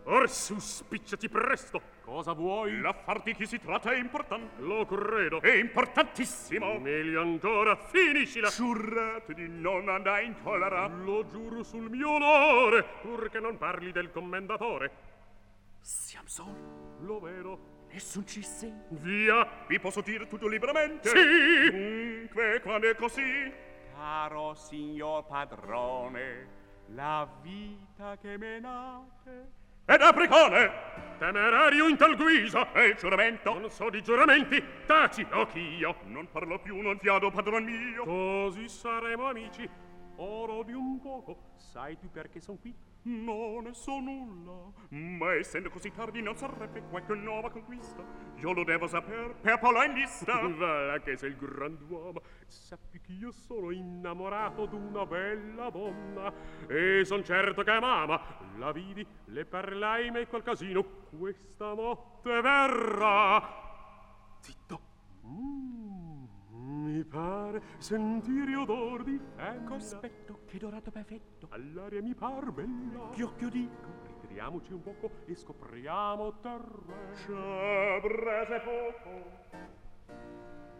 Or su, spicciati presto. Cosa vuoi? L'affar di chi si tratta è importante. Lo credo. È importantissimo. Meglio ancora, finiscila. Giurate di non andare in collera. Lo giuro sul mio onore, purché non parli del commendatore. Siamo soli. Lo vedo. Nessun ci sente. Via. Vi posso dire tutto liberamente? Sì. Dunque, quando è così? Caro signor padrone, la vita che menate Ed apricone! Temerario in tal guisa. E il giuramento? Non so di giuramenti. Taci, occhio. Non parlo più, non fiado, padron mio. Così saremo amici. Oro di un poco. Sai tu perché son qui? Non ne so nulla, ma essendo così tardi non sarebbe qualche nuova conquista. Io lo devo saper per Paolo in lista. Va che sei il grand'uomo. Sappi che io sono innamorato d'una bella donna e son certo che m'ama. La vidi, le parlai, ma qualcosino questa notte verrà. Zitto. Mi pare sentire odor di femmina. Cospetto, che dorato perfetto. All'aria mi par bella. Che occhio dico. Ritiriamoci un poco e scopriamo terreno. C'è brese poco.